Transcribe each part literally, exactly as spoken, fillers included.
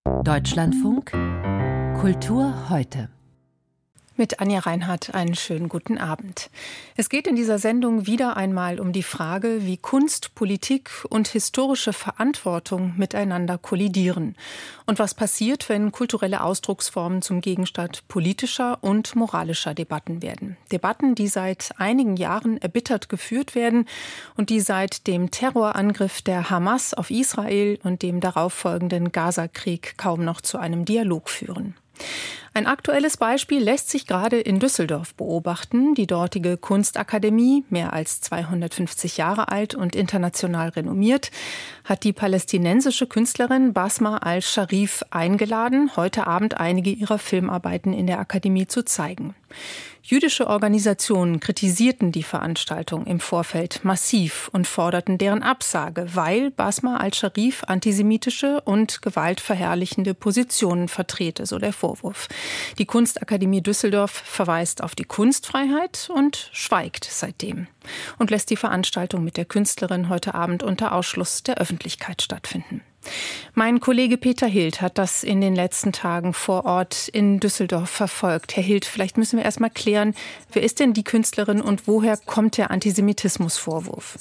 Deutschlandfunk Kultur heute. Mit Anja Reinhardt einen schönen guten Abend. Es geht in dieser Sendung wieder einmal um die Frage, wie Kunst, Politik und historische Verantwortung miteinander kollidieren. Und was passiert, wenn kulturelle Ausdrucksformen zum Gegenstand politischer und moralischer Debatten werden. Debatten, die seit einigen Jahren erbittert geführt werden und die seit dem Terrorangriff der Hamas auf Israel und dem darauffolgenden Gaza-Krieg kaum noch zu einem Dialog führen. Ein aktuelles Beispiel lässt sich gerade in Düsseldorf beobachten. Die dortige Kunstakademie, mehr als zweihundertfünfzig Jahre alt und international renommiert, hat die palästinensische Künstlerin Basma al-Sharif eingeladen, heute Abend einige ihrer Filmarbeiten in der Akademie zu zeigen. Jüdische Organisationen kritisierten die Veranstaltung im Vorfeld massiv und forderten deren Absage, weil Basma al-Sharif antisemitische und gewaltverherrlichende Positionen vertrete, so der Vorwurf. Die Kunstakademie Düsseldorf verweist auf die Kunstfreiheit und schweigt seitdem und lässt die Veranstaltung mit der Künstlerin heute Abend unter Ausschluss der Öffentlichkeit stattfinden. Mein Kollege Peter Hild hat das in den letzten Tagen vor Ort in Düsseldorf verfolgt. Herr Hild, vielleicht müssen wir erst mal klären, wer ist denn die Künstlerin und woher kommt der Antisemitismusvorwurf?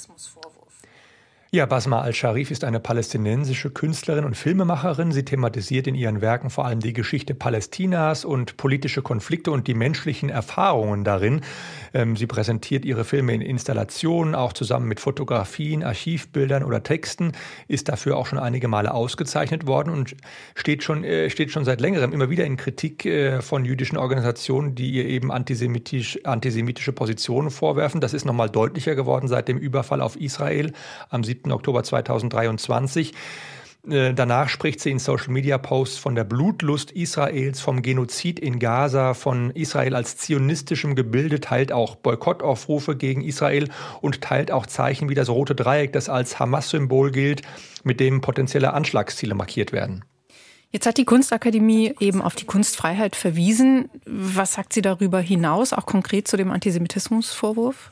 Ja, Basma al-Sharif ist eine palästinensische Künstlerin und Filmemacherin. Sie thematisiert in ihren Werken vor allem die Geschichte Palästinas und politische Konflikte und die menschlichen Erfahrungen darin. Ähm, sie präsentiert ihre Filme in Installationen, auch zusammen mit Fotografien, Archivbildern oder Texten, ist dafür auch schon einige Male ausgezeichnet worden und steht schon, äh, steht schon seit längerem immer wieder in Kritik äh, von jüdischen Organisationen, die ihr eben antisemitisch, antisemitische Positionen vorwerfen. Das ist nochmal deutlicher geworden seit dem Überfall auf Israel am siebten Oktober zweitausenddreiundzwanzig. Danach spricht sie in Social-Media-Posts von der Blutlust Israels, vom Genozid in Gaza, von Israel als zionistischem Gebilde, teilt auch Boykottaufrufe gegen Israel und teilt auch Zeichen wie das rote Dreieck, das als Hamas-Symbol gilt, mit dem potenzielle Anschlagsziele markiert werden. Jetzt hat die Kunstakademie eben auf die Kunstfreiheit verwiesen. Was sagt sie darüber hinaus, auch konkret zu dem Antisemitismusvorwurf?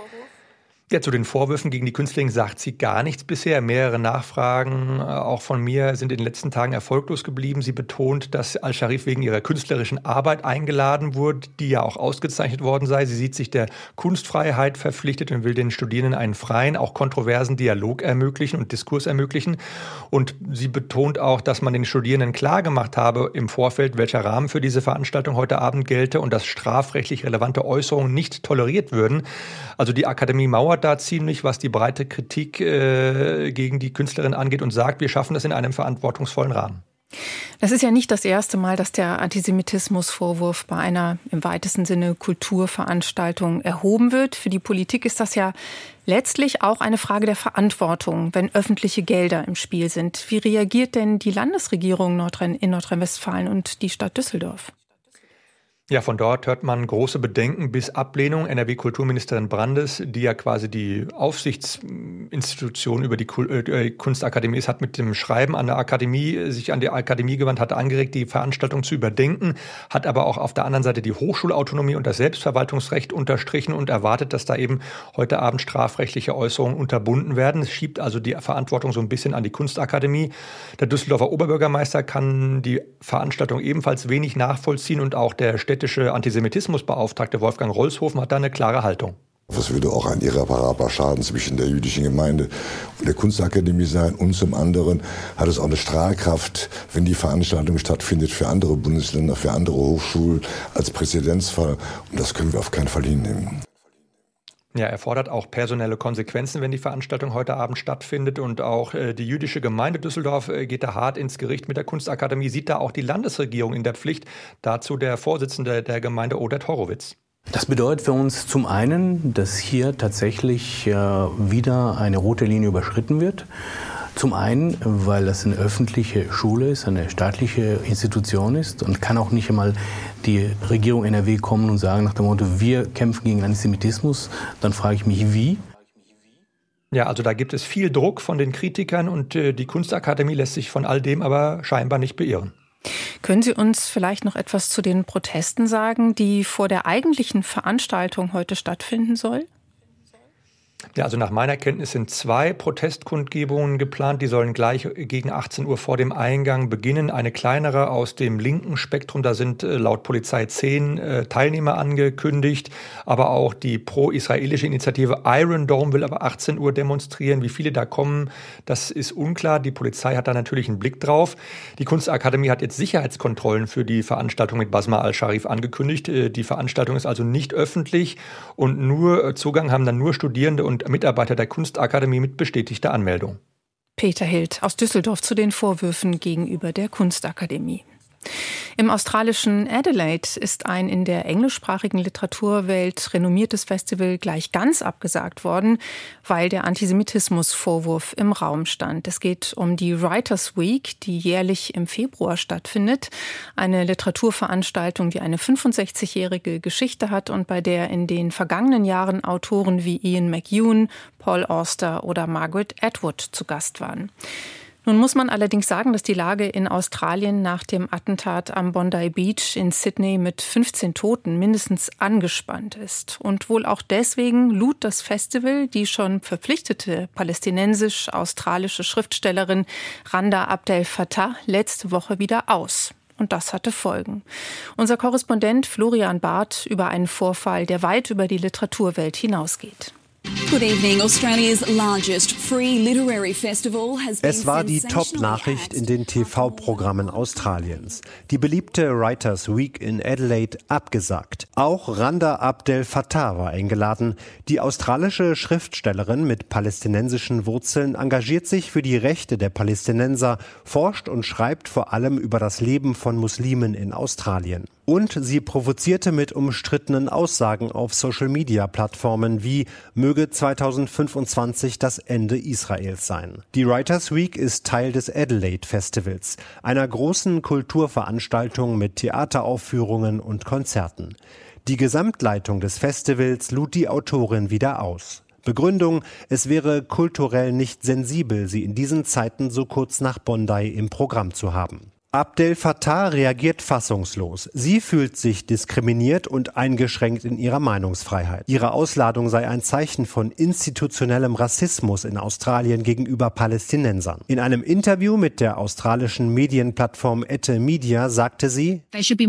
Ja, zu den Vorwürfen gegen die Künstlerin sagt sie gar nichts bisher. Mehrere Nachfragen, auch von mir, sind in den letzten Tagen erfolglos geblieben. Sie betont, dass al-Sharif wegen ihrer künstlerischen Arbeit eingeladen wurde, die ja auch ausgezeichnet worden sei. Sie sieht sich der Kunstfreiheit verpflichtet und will den Studierenden einen freien, auch kontroversen Dialog ermöglichen und Diskurs ermöglichen. Und sie betont auch, dass man den Studierenden klargemacht habe im Vorfeld, welcher Rahmen für diese Veranstaltung heute Abend gelte und dass strafrechtlich relevante Äußerungen nicht toleriert würden. Also die Akademie mauert da ziemlich, was die breite Kritik äh, gegen die Künstlerin angeht und sagt, wir schaffen das in einem verantwortungsvollen Rahmen. Das ist ja nicht das erste Mal, dass der Antisemitismusvorwurf bei einer im weitesten Sinne Kulturveranstaltung erhoben wird. Für die Politik ist das ja letztlich auch eine Frage der Verantwortung, wenn öffentliche Gelder im Spiel sind. Wie reagiert denn die Landesregierung Nordrhein- in Nordrhein-Westfalen und die Stadt Düsseldorf? Ja, von dort hört man große Bedenken bis Ablehnung. N R W-Kulturministerin Brandes, die ja quasi die Aufsichtsinstitution über die Kunstakademie ist, hat mit dem Schreiben an der Akademie, sich an die Akademie gewandt, hat angeregt, die Veranstaltung zu überdenken, hat aber auch auf der anderen Seite die Hochschulautonomie und das Selbstverwaltungsrecht unterstrichen und erwartet, dass da eben heute Abend strafrechtliche Äußerungen unterbunden werden. Es schiebt also die Verantwortung so ein bisschen an die Kunstakademie. Der Düsseldorfer Oberbürgermeister kann die Veranstaltung ebenfalls wenig nachvollziehen und auch der städtische Antisemitismusbeauftragte Wolfgang Rolshofen hat da eine klare Haltung. Das würde auch ein irreparabler Schaden zwischen der jüdischen Gemeinde und der Kunstakademie sein. Und zum anderen hat es auch eine Strahlkraft, wenn die Veranstaltung stattfindet für andere Bundesländer, für andere Hochschulen als Präzedenzfall. Und das können wir auf keinen Fall hinnehmen. Ja, er fordert auch personelle Konsequenzen, wenn die Veranstaltung heute Abend stattfindet. Und auch äh, die jüdische Gemeinde Düsseldorf äh, geht da hart ins Gericht mit der Kunstakademie, sieht da auch die Landesregierung in der Pflicht. Dazu der Vorsitzende der Gemeinde Oded Horowitz. Das bedeutet für uns zum einen, dass hier tatsächlich äh, wieder eine rote Linie überschritten wird. Zum einen, weil das eine öffentliche Schule ist, eine staatliche Institution ist und kann auch nicht einmal die Regierung N R W kommen und sagen nach dem Motto, wir kämpfen gegen Antisemitismus. Dann frage ich mich, wie? Ja, also da gibt es viel Druck von den Kritikern und äh, die Kunstakademie lässt sich von all dem aber scheinbar nicht beirren. Können Sie uns vielleicht noch etwas zu den Protesten sagen, die vor der eigentlichen Veranstaltung heute stattfinden soll? Ja, also nach meiner Kenntnis sind zwei Protestkundgebungen geplant. Die sollen gleich gegen achtzehn Uhr vor dem Eingang beginnen. Eine kleinere aus dem linken Spektrum. Da sind äh, laut Polizei zehn äh, Teilnehmer angekündigt. Aber auch die pro-israelische Initiative Iron Dome will aber achtzehn Uhr demonstrieren. Wie viele da kommen, das ist unklar. Die Polizei hat da natürlich einen Blick drauf. Die Kunstakademie hat jetzt Sicherheitskontrollen für die Veranstaltung mit Basma al-Sharif angekündigt. Äh, die Veranstaltung ist also nicht öffentlich und nur äh, Zugang haben dann nur Studierende und Mitarbeiter der Kunstakademie mit bestätigter Anmeldung. Peter Hild aus Düsseldorf zu den Vorwürfen gegenüber der Kunstakademie. Im australischen Adelaide ist ein in der englischsprachigen Literaturwelt renommiertes Festival gleich ganz abgesagt worden, weil der Antisemitismusvorwurf im Raum stand. Es geht um die Writers' Week, die jährlich im Februar stattfindet. Eine Literaturveranstaltung, die eine fünfundsechzigjährige Geschichte hat und bei der in den vergangenen Jahren Autoren wie Ian McEwan, Paul Auster oder Margaret Atwood zu Gast waren. Nun muss man allerdings sagen, dass die Lage in Australien nach dem Attentat am Bondi Beach in Sydney mit fünfzehn Toten mindestens angespannt ist. Und wohl auch deswegen lud das Festival die schon verpflichtete palästinensisch-australische Schriftstellerin Randa Abdel Fattah letzte Woche wieder aus. Und das hatte Folgen. Unser Korrespondent Florian Barth über einen Vorfall, der weit über die Literaturwelt hinausgeht. Es war die Top-Nachricht in den T V-Programmen Australiens. Die beliebte Writers' Week in Adelaide abgesagt. Auch Randa Abdel Fattah war eingeladen. Die australische Schriftstellerin mit palästinensischen Wurzeln engagiert sich für die Rechte der Palästinenser, forscht und schreibt vor allem über das Leben von Muslimen in Australien. Und sie provozierte mit umstrittenen Aussagen auf Social-Media-Plattformen wie möge zweitausendfünfundzwanzig das Ende Israels sein. Die Writers' Week ist Teil des Adelaide Festivals, einer großen Kulturveranstaltung mit Theateraufführungen und Konzerten. Die Gesamtleitung des Festivals lud die Autorin wieder aus. Begründung, es wäre kulturell nicht sensibel, sie in diesen Zeiten so kurz nach Bondi im Programm zu haben. Abdel Fattah reagiert fassungslos. Sie fühlt sich diskriminiert und eingeschränkt in ihrer Meinungsfreiheit. Ihre Ausladung sei ein Zeichen von institutionellem Rassismus in Australien gegenüber Palästinensern. In einem Interview mit der australischen Medienplattform Ette Media sagte sie: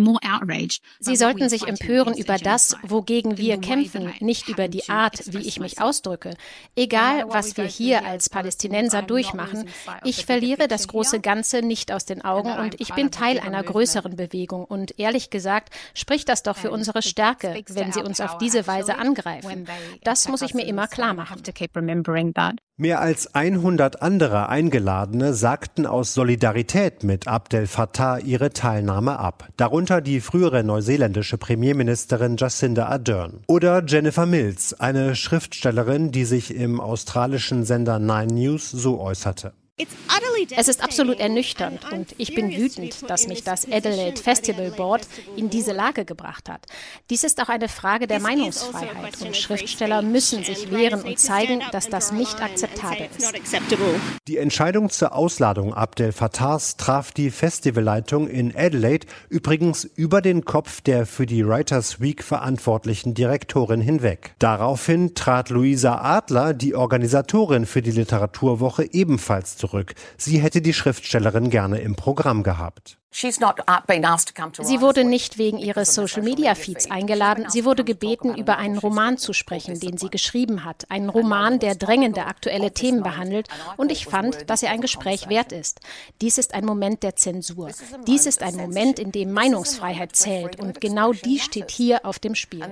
Sie sollten sich empören über das, wogegen wir kämpfen, nicht über die Art, wie ich mich ausdrücke. Egal, was wir hier als Palästinenser durchmachen, ich verliere das große Ganze nicht aus den Augen und ich bin Teil einer größeren Bewegung und ehrlich gesagt spricht das doch für unsere Stärke, wenn sie uns auf diese Weise angreifen. Das muss ich mir immer klar machen. Mehr als hundert andere Eingeladene sagten aus Solidarität mit Abdel Fattah ihre Teilnahme ab. Darunter die frühere neuseeländische Premierministerin Jacinda Ardern. Oder Jennifer Mills, eine Schriftstellerin, die sich im australischen Sender Nine News so äußerte. Es ist absolut ernüchternd und ich bin wütend, dass mich das Adelaide Festival Board in diese Lage gebracht hat. Dies ist auch eine Frage der Meinungsfreiheit und Schriftsteller müssen sich wehren und zeigen, dass das nicht akzeptabel ist. Die Entscheidung zur Ausladung Abdel Fattahs traf die Festivalleitung in Adelaide übrigens über den Kopf der für die Writers' Week verantwortlichen Direktorin hinweg. Daraufhin trat Luisa Adler, die Organisatorin für die Literaturwoche, ebenfalls zurück. Sie hätte die Schriftstellerin gerne im Programm gehabt. Sie wurde nicht wegen ihres Social-Media-Feeds eingeladen. Sie wurde gebeten, über einen Roman zu sprechen, den sie geschrieben hat. Einen Roman, der drängende aktuelle Themen behandelt. Und ich fand, dass er ein Gespräch wert ist. Dies ist ein Moment der Zensur. Dies ist ein Moment, in dem Meinungsfreiheit zählt. Und genau die steht hier auf dem Spiel.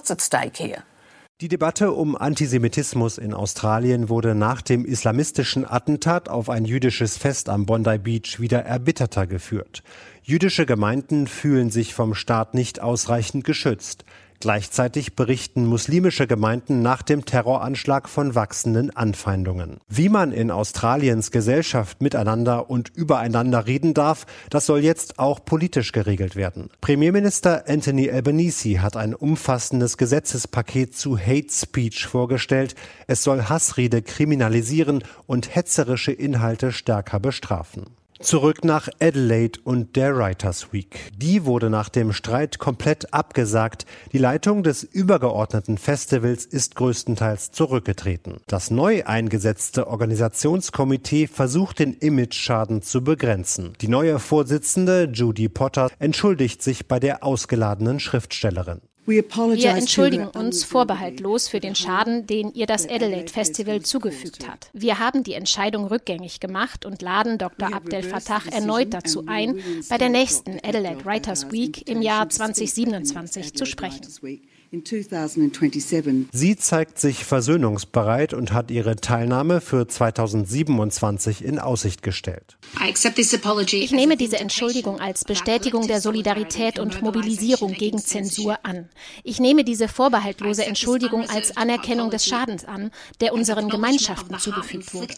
Die Debatte um Antisemitismus in Australien wurde nach dem islamistischen Attentat auf ein jüdisches Fest am Bondi Beach wieder erbitterter geführt. Jüdische Gemeinden fühlen sich vom Staat nicht ausreichend geschützt. Gleichzeitig berichten muslimische Gemeinden nach dem Terroranschlag von wachsenden Anfeindungen. Wie man in Australiens Gesellschaft miteinander und übereinander reden darf, das soll jetzt auch politisch geregelt werden. Premierminister Anthony Albanese hat ein umfassendes Gesetzespaket zu Hate Speech vorgestellt. Es soll Hassrede kriminalisieren und hetzerische Inhalte stärker bestrafen. Zurück nach Adelaide und der Writers Week. Die wurde nach dem Streit komplett abgesagt. Die Leitung des übergeordneten Festivals ist größtenteils zurückgetreten. Das neu eingesetzte Organisationskomitee versucht, den Image-Schaden zu begrenzen. Die neue Vorsitzende, Judy Potter, entschuldigt sich bei der ausgeladenen Schriftstellerin. Wir entschuldigen uns vorbehaltlos für den Schaden, den ihr das Adelaide Festival zugefügt hat. Wir haben die Entscheidung rückgängig gemacht und laden Doktor Abdel Fattah erneut dazu ein, bei der nächsten Adelaide Writers Week im Jahr zwanzig siebenundzwanzig zu sprechen. Sie zeigt sich versöhnungsbereit und hat ihre Teilnahme für zweitausendsiebenundzwanzig in Aussicht gestellt. Ich nehme diese Entschuldigung als Bestätigung der Solidarität und Mobilisierung gegen Zensur an. Ich nehme diese vorbehaltlose Entschuldigung als Anerkennung des Schadens an, der unseren Gemeinschaften zugefügt wurde.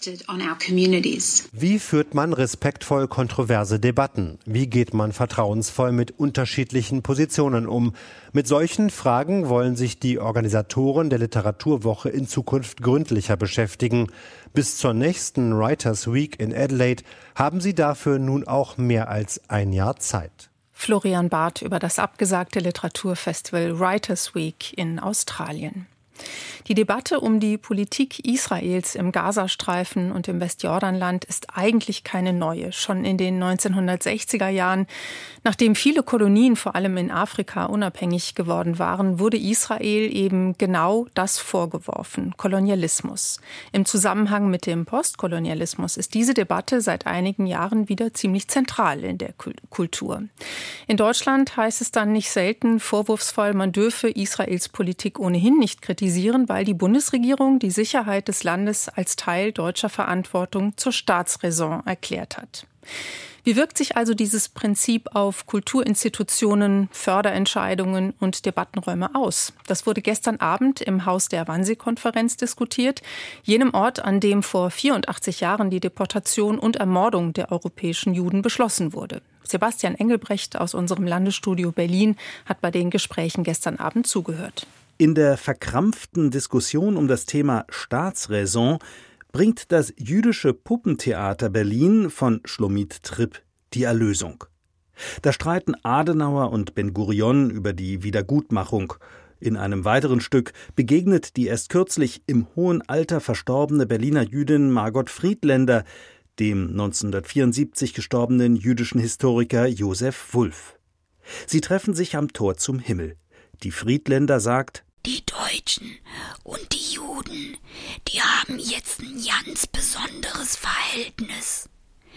Wie führt man respektvoll kontroverse Debatten? Wie geht man vertrauensvoll mit unterschiedlichen Positionen um? Mit solchen Fragen wollen sich die Organisatoren der Literaturwoche in Zukunft gründlicher beschäftigen. Bis zur nächsten Writers Week in Adelaide haben sie dafür nun auch mehr als ein Jahr Zeit. Florian Barth über das abgesagte Literaturfestival Writers Week in Australien. Die Debatte um die Politik Israels im Gazastreifen und im Westjordanland ist eigentlich keine neue. Schon in den neunzehnhundertsechziger Jahren, nachdem viele Kolonien, vor allem in Afrika, unabhängig geworden waren, wurde Israel eben genau das vorgeworfen: Kolonialismus. Im Zusammenhang mit dem Postkolonialismus ist diese Debatte seit einigen Jahren wieder ziemlich zentral in der Kultur. In Deutschland heißt es dann nicht selten vorwurfsvoll, man dürfe Israels Politik ohnehin nicht kritisieren, weil die Bundesregierung die Sicherheit des Landes als Teil deutscher Verantwortung zur Staatsräson erklärt hat. Wie wirkt sich also dieses Prinzip auf Kulturinstitutionen, Förderentscheidungen und Debattenräume aus? Das wurde gestern Abend im Haus der Wannsee-Konferenz diskutiert, jenem Ort, an dem vor vierundachtzig Jahren die Deportation und Ermordung der europäischen Juden beschlossen wurde. Sebastian Engelbrecht aus unserem Landesstudio Berlin hat bei den Gesprächen gestern Abend zugehört. In der verkrampften Diskussion um das Thema Staatsräson bringt das jüdische Puppentheater Berlin von Shlomit Tripp die Erlösung. Da streiten Adenauer und Ben-Gurion über die Wiedergutmachung. In einem weiteren Stück begegnet die erst kürzlich im hohen Alter verstorbene Berliner Jüdin Margot Friedländer dem neunzehnhundertvierundsiebzig gestorbenen jüdischen Historiker Josef Wulff. Sie treffen sich am Tor zum Himmel. Die Friedländer sagt: Die Deutschen und die Juden, die haben jetzt ein ganz besonderes Verhältnis.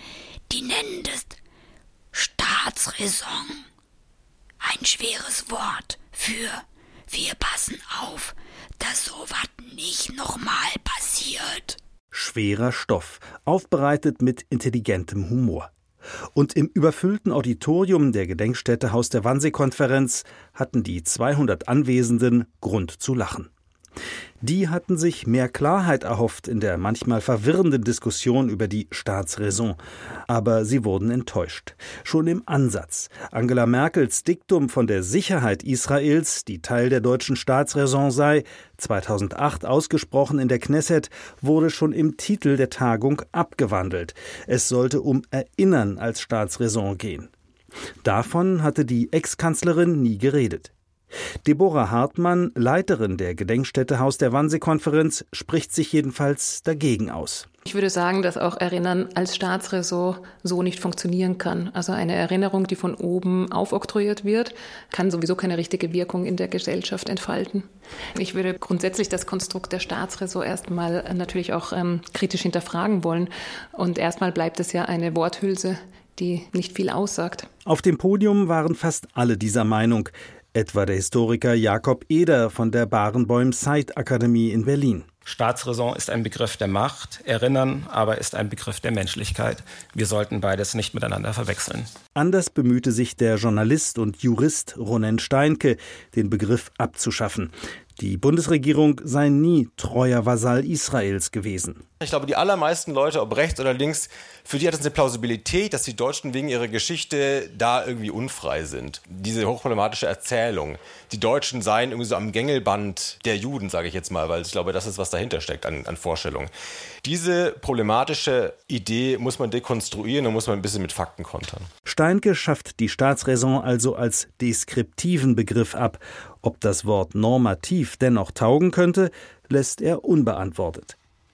Die nennen das Staatsräson. Ein schweres Wort für wir passen auf, dass sowas nicht nochmal passiert. Schwerer Stoff, aufbereitet mit intelligentem Humor. Und im überfüllten Auditorium der Gedenkstätte Haus der Wannsee-Konferenz hatten die zweihundert Anwesenden Grund zu lachen. Die hatten sich mehr Klarheit erhofft in der manchmal verwirrenden Diskussion über die Staatsräson. Aber sie wurden enttäuscht. Schon im Ansatz. Angela Merkels Diktum von der Sicherheit Israels, die Teil der deutschen Staatsräson sei, zweitausendacht ausgesprochen in der Knesset, wurde schon im Titel der Tagung abgewandelt. Es sollte um Erinnern als Staatsräson gehen. Davon hatte die Ex-Kanzlerin nie geredet. Deborah Hartmann, Leiterin der Gedenkstätte Haus der Wannsee-Konferenz, spricht sich jedenfalls dagegen aus. Ich würde sagen, dass auch Erinnern als Staatsräson so nicht funktionieren kann. Also eine Erinnerung, die von oben aufoktroyiert wird, kann sowieso keine richtige Wirkung in der Gesellschaft entfalten. Ich würde grundsätzlich das Konstrukt der Staatsräson erstmal natürlich auch ähm, kritisch hinterfragen wollen. Und erstmal bleibt es ja eine Worthülse, die nicht viel aussagt. Auf dem Podium waren fast alle dieser Meinung. Etwa der Historiker Jakob Eder von der Barenboim-Said-Akademie in Berlin. Staatsräson ist ein Begriff der Macht, Erinnern aber ist ein Begriff der Menschlichkeit. Wir sollten beides nicht miteinander verwechseln. Anders bemühte sich der Journalist und Jurist Ronen Steinke, den Begriff abzuschaffen. Die Bundesregierung sei nie treuer Vasall Israels gewesen. Ich glaube, die allermeisten Leute, ob rechts oder links, für die hat es eine Plausibilität, dass die Deutschen wegen ihrer Geschichte da irgendwie unfrei sind. Diese hochproblematische Erzählung, die Deutschen seien irgendwie so am Gängelband der Juden, sage ich jetzt mal, weil ich glaube, das ist, was dahinter steckt an, an Vorstellungen. Diese problematische Idee muss man dekonstruieren und muss man ein bisschen mit Fakten kontern. Steinke schafft die Staatsräson also als deskriptiven Begriff ab. Ob das Wort normativ dennoch taugen könnte, lässt er unbeantwortet.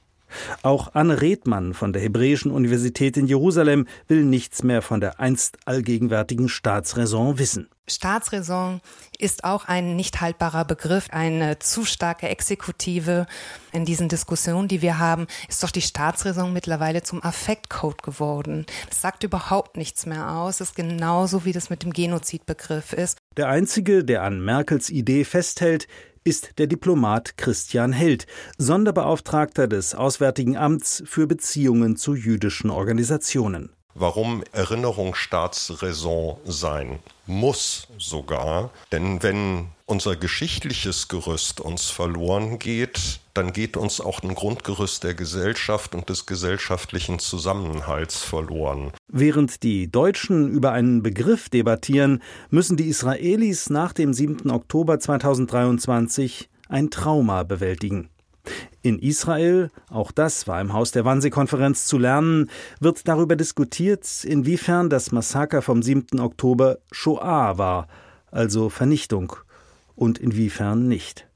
Auch Anne Redmann von der Hebräischen Universität in Jerusalem will nichts mehr von der einst allgegenwärtigen Staatsräson wissen. Staatsräson ist auch ein nicht haltbarer Begriff, eine zu starke Exekutive. In diesen Diskussionen, die wir haben, ist doch die Staatsräson mittlerweile zum Affektcode geworden. Das sagt überhaupt nichts mehr aus. Das ist genauso, wie das mit dem Genozidbegriff ist. Der Einzige, der an Merkels Idee festhält, ist der Diplomat Christian Held, Sonderbeauftragter des Auswärtigen Amts für Beziehungen zu jüdischen Organisationen. Warum Erinnerung Staatsräson sein muss sogar, denn wenn unser geschichtliches Gerüst uns verloren geht, dann geht uns auch ein Grundgerüst der Gesellschaft und des gesellschaftlichen Zusammenhalts verloren. Während die Deutschen über einen Begriff debattieren, müssen die Israelis nach dem siebten Oktober zweitausenddreiundzwanzig ein Trauma bewältigen. In Israel, auch das war im Haus der Wannsee-Konferenz zu lernen, wird darüber diskutiert, inwiefern das Massaker vom siebten Oktober Shoah war, also Vernichtung, und inwiefern nicht.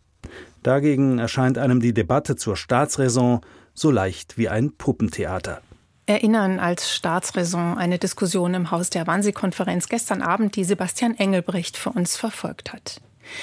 Dagegen erscheint einem die Debatte zur Staatsräson so leicht wie ein Puppentheater. Erinnern als Staatsräson, eine Diskussion im Haus der Wannsee-Konferenz gestern Abend, die Sebastian Engelbrecht für uns verfolgt hat.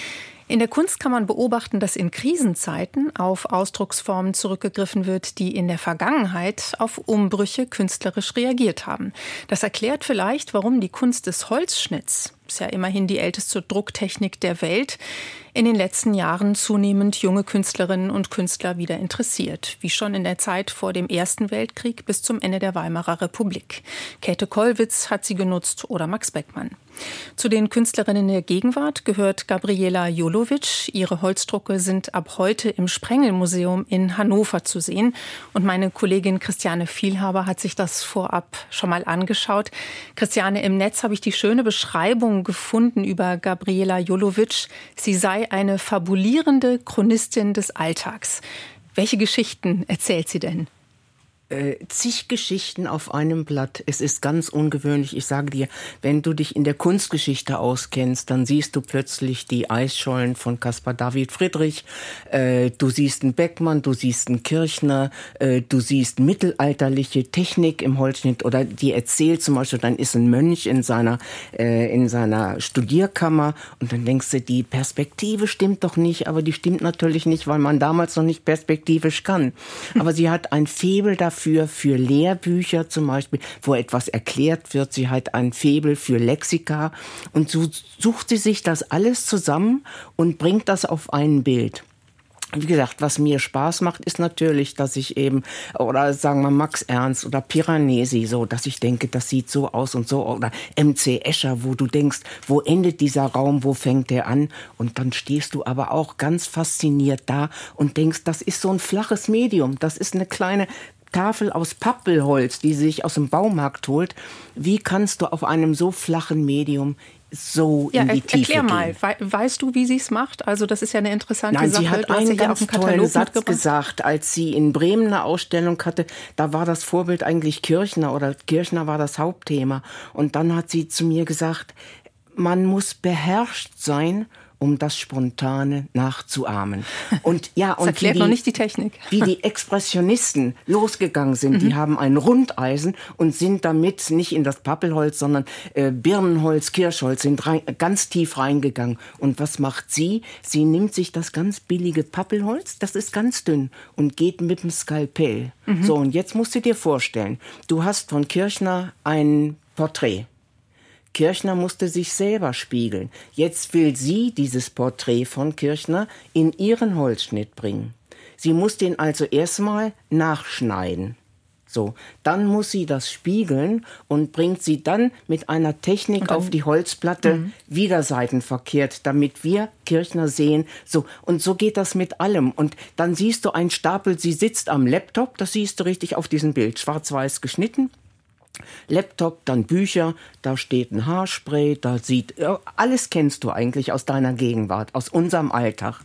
In der Kunst kann man beobachten, dass in Krisenzeiten auf Ausdrucksformen zurückgegriffen wird, die in der Vergangenheit auf Umbrüche künstlerisch reagiert haben. Das erklärt vielleicht, warum die Kunst des Holzschnitts, ist ja immerhin die älteste Drucktechnik der Welt, in den letzten Jahren zunehmend junge Künstlerinnen und Künstler wieder interessiert, wie schon in der Zeit vor dem Ersten Weltkrieg bis zum Ende der Weimarer Republik. Käthe Kollwitz hat sie genutzt oder Max Beckmann. Zu den Künstlerinnen der Gegenwart gehört Gabriela Jolowitsch. Ihre Holzdrucke sind ab heute im Sprengel-Museum in Hannover zu sehen. Und meine Kollegin Christiane Vielhaber hat sich das vorab schon mal angeschaut. Christiane, im Netz habe ich die schöne Beschreibung gefunden über Gabriela Jolowitsch. Sie sei eine fabulierende Chronistin des Alltags. Welche Geschichten erzählt sie denn? Äh, zig Geschichten auf einem Blatt. Es ist ganz ungewöhnlich. Ich sage dir, wenn du dich in der Kunstgeschichte auskennst, dann siehst du plötzlich die Eisschollen von Caspar David Friedrich. Äh, du siehst einen Beckmann, du siehst einen Kirchner, äh, du siehst mittelalterliche Technik im Holzschnitt oder die erzählt zum Beispiel, dann ist ein Mönch in seiner, äh, in seiner Studierkammer und dann denkst du, die Perspektive stimmt doch nicht, aber die stimmt natürlich nicht, weil man damals noch nicht perspektivisch kann. Aber sie hat ein Faible dafür, Für, für Lehrbücher zum Beispiel, wo etwas erklärt wird. Sie hat ein Faible für Lexika und so sucht sie sich das alles zusammen und bringt das auf ein Bild. Wie gesagt, was mir Spaß macht, ist natürlich, dass ich eben, oder sagen wir Max Ernst oder Piranesi, so, dass ich denke, das sieht so aus und so, oder M C Escher, wo du denkst, wo endet dieser Raum, wo fängt der an? Und dann stehst du aber auch ganz fasziniert da und denkst, das ist so ein flaches Medium, das ist eine kleine Tafel aus Pappelholz, die sie sich aus dem Baumarkt holt. Wie kannst du auf einem so flachen Medium so ja, in die er, Tiefe erklär gehen? mal, weißt du, wie sie es macht? Also das ist ja eine interessante Nein, Sache. sie hat du hast einen ja ganz auch einen tollen Satz mitgebracht. gesagt, als sie in Bremen eine Ausstellung hatte. Da war das Vorbild eigentlich Kirchner oder Kirchner war das Hauptthema. Und dann hat sie zu mir gesagt, man muss beherrscht sein, um das Spontane nachzuahmen. Und ja, das und erklärt wie die, noch nicht die Technik. Wie die Expressionisten losgegangen sind, mhm. die haben ein Rundeisen und sind damit nicht in das Pappelholz, sondern äh, Birnenholz, Kirschholz, sind rein, ganz tief reingegangen. Und was macht sie? Sie nimmt sich das ganz billige Pappelholz, das ist ganz dünn, und geht mit dem Skalpell. Mhm. So, und jetzt musst du dir vorstellen, du hast von Kirchner ein Porträt. Kirchner musste sich selber spiegeln. Jetzt will sie dieses Porträt von Kirchner in ihren Holzschnitt bringen. Sie muss den also erstmal nachschneiden. So, dann muss sie das spiegeln und bringt sie dann mit einer Technik auf die Holzplatte mhm. wieder seitenverkehrt, damit wir Kirchner sehen. So, und so geht das mit allem. Und dann siehst du einen Stapel, sie sitzt am Laptop, das siehst du richtig auf diesem Bild, schwarz-weiß geschnitten. Laptop, dann Bücher, da steht ein Haarspray, da sieht, alles kennst du eigentlich aus deiner Gegenwart, aus unserem Alltag.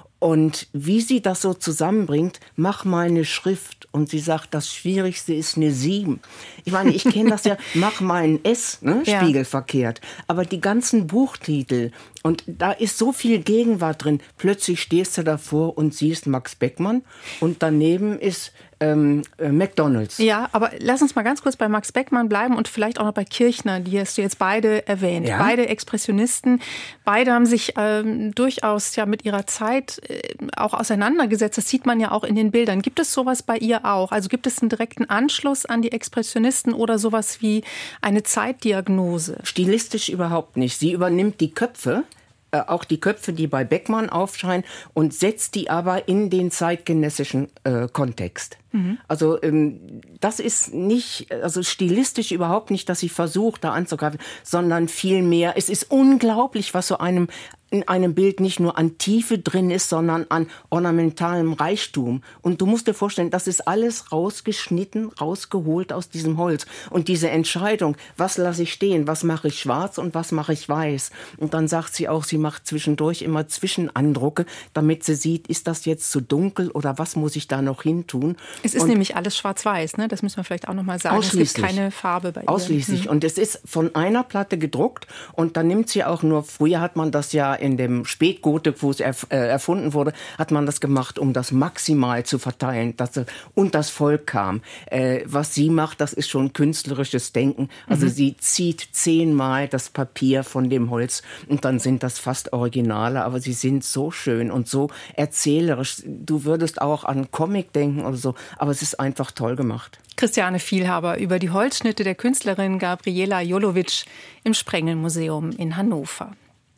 Und wie sie das so zusammenbringt, mach mal eine Schrift. Und sie sagt, das Schwierigste ist eine sieben. Ich meine, ich kenne das ja, mach mal ein S, ne, ja. spiegelverkehrt. Aber die ganzen Buchtitel, und da ist so viel Gegenwart drin. Plötzlich stehst du davor und siehst Max Beckmann und daneben ist ähm, äh, McDonald's. Ja, aber lass uns mal ganz kurz bei Max Beckmann bleiben und vielleicht auch noch bei Kirchner, die hast du jetzt beide erwähnt. Ja? Beide Expressionisten, beide haben sich ähm, durchaus ja mit ihrer Zeit äh, auch auseinandergesetzt. Das sieht man ja auch in den Bildern. Gibt es sowas bei ihr auch? Also gibt es einen direkten Anschluss an die Expressionisten oder sowas wie eine Zeitdiagnose? Stilistisch überhaupt nicht. Sie übernimmt die Köpfe, äh, auch die Köpfe, die bei Beckmann aufscheinen, und setzt die aber in den zeitgenössischen äh, Kontext. Mhm. Also ähm, das ist nicht, also stilistisch überhaupt nicht, dass sie versucht, da anzugreifen, sondern vielmehr, es ist unglaublich, was so einem in einem Bild nicht nur an Tiefe drin ist, sondern an ornamentalem Reichtum. Und du musst dir vorstellen, das ist alles rausgeschnitten, rausgeholt aus diesem Holz. Und diese Entscheidung, was lasse ich stehen, was mache ich schwarz und was mache ich weiß. Und dann sagt sie auch, sie macht zwischendurch immer Zwischenandrucke, damit sie sieht, ist das jetzt zu dunkel oder was muss ich da noch hin tun. Es ist und nämlich alles schwarz-weiß, ne? Das müssen wir vielleicht auch noch mal sagen. Ausschließlich. Es gibt keine Farbe bei ihr. Ausschließlich. Hm. Und es ist von einer Platte gedruckt und dann nimmt sie auch nur, früher hat man das ja in dem Spätgotik, wo es erf- äh, erfunden wurde, hat man das gemacht, um das maximal zu verteilen, dass es und das Volk kam. Äh, was sie macht, das ist schon künstlerisches Denken. Also mhm. sie zieht zehnmal das Papier von dem Holz und dann sind das fast Originale, aber sie sind so schön und so erzählerisch. Du würdest auch an Comic denken oder so, aber es ist einfach toll gemacht. Christiane Vielhaber über die Holzschnitte der Künstlerin Gabriela Jolowitsch im Sprengel-Museum in Hannover.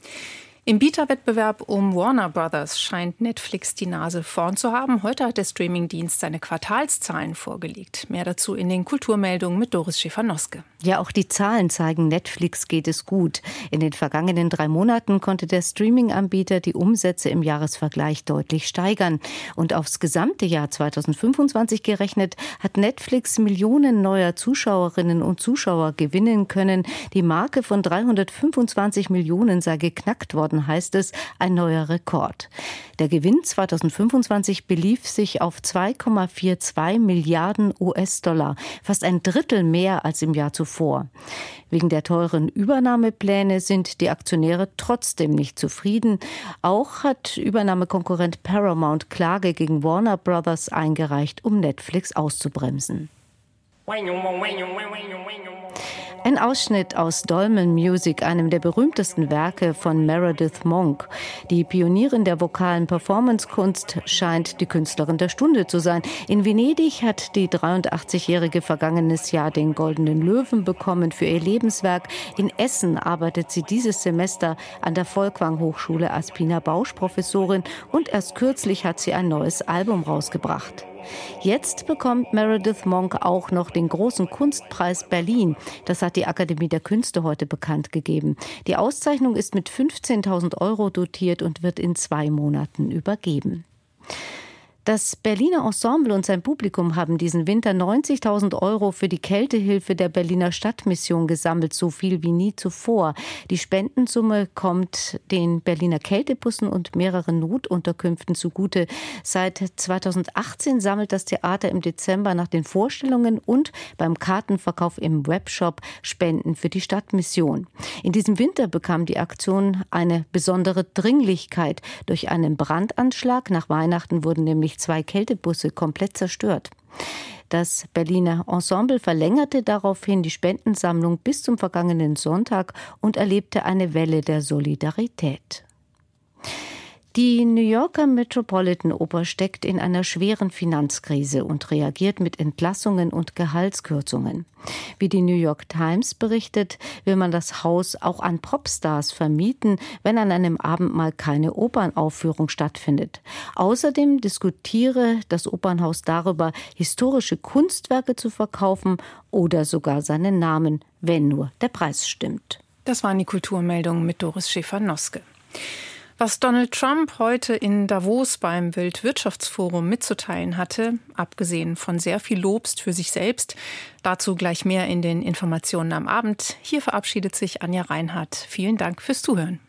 Im Bieterwettbewerb um Warner Brothers scheint Netflix die Nase vorn zu haben. Heute hat der Streamingdienst seine Quartalszahlen vorgelegt. Mehr dazu in den Kulturmeldungen mit Doris Schäfer-Noske. Ja, auch die Zahlen zeigen, Netflix geht es gut. In den vergangenen drei Monaten konnte der Streaming-Anbieter die Umsätze im Jahresvergleich deutlich steigern. Und aufs gesamte Jahr zweitausendfünfundzwanzig gerechnet, hat Netflix Millionen neuer Zuschauerinnen und Zuschauer gewinnen können. Die Marke von dreihundertfünfundzwanzig Millionen sei geknackt worden, heißt es, ein neuer Rekord. Der Gewinn zweitausendfünfundzwanzig belief sich auf zwei Komma zweiundvierzig Milliarden U S-Dollar, fast ein Drittel mehr als im Jahr zuvor. Wegen der teuren Übernahmepläne sind die Aktionäre trotzdem nicht zufrieden. Auch hat Übernahmekonkurrent Paramount Klage gegen Warner Brothers eingereicht, um Netflix auszubremsen. Ein Ausschnitt aus Dolmen Music, einem der berühmtesten Werke von Meredith Monk. Die Pionierin der vokalen Performancekunst scheint die Künstlerin der Stunde zu sein. In Venedig hat die dreiundachtzigjährige vergangenes Jahr den Goldenen Löwen bekommen für ihr Lebenswerk. In Essen arbeitet sie dieses Semester an der Folkwang Hochschule als Pina Bausch Professorin und erst kürzlich hat sie ein neues Album rausgebracht. Jetzt bekommt Meredith Monk auch noch den großen Kunstpreis Berlin. Das hat die Akademie der Künste heute bekannt gegeben. Die Auszeichnung ist mit fünfzehntausend Euro dotiert und wird in zwei Monaten übergeben. Das Berliner Ensemble und sein Publikum haben diesen Winter neunzigtausend Euro für die Kältehilfe der Berliner Stadtmission gesammelt, so viel wie nie zuvor. Die Spendensumme kommt den Berliner Kältebussen und mehreren Notunterkünften zugute. Seit zweitausendachtzehn sammelt das Theater im Dezember nach den Vorstellungen und beim Kartenverkauf im Webshop Spenden für die Stadtmission. In diesem Winter bekam die Aktion eine besondere Dringlichkeit. Durch einen Brandanschlag nach Weihnachten wurden nämlich zwei Kältebusse komplett zerstört. Das Berliner Ensemble verlängerte daraufhin die Spendensammlung bis zum vergangenen Sonntag und erlebte eine Welle der Solidarität. Die New Yorker Metropolitan Oper steckt in einer schweren Finanzkrise und reagiert mit Entlassungen und Gehaltskürzungen. Wie die New York Times berichtet, will man das Haus auch an Popstars vermieten, wenn an einem Abend mal keine Opernaufführung stattfindet. Außerdem diskutiere das Opernhaus darüber, historische Kunstwerke zu verkaufen oder sogar seinen Namen, wenn nur der Preis stimmt. Das waren die Kulturmeldungen mit Doris Schäfer-Noske. Was Donald Trump heute in Davos beim Weltwirtschaftsforum mitzuteilen hatte, abgesehen von sehr viel Lobst für sich selbst, dazu gleich mehr in den Informationen am Abend. Hier verabschiedet sich Anja Reinhardt. Vielen Dank fürs Zuhören.